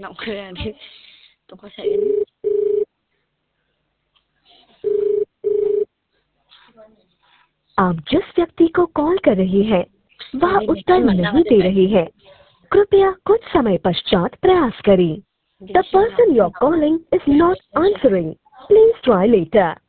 đọc khuya đi. Tôi có sẵn. आप जिस व्यक्ति को कॉल कर रही हैं वह उत्तर नहीं दे रही है, कृपया कुछ समय पश्चात प्रयास करें। The person you're calling is not answering. Please try later.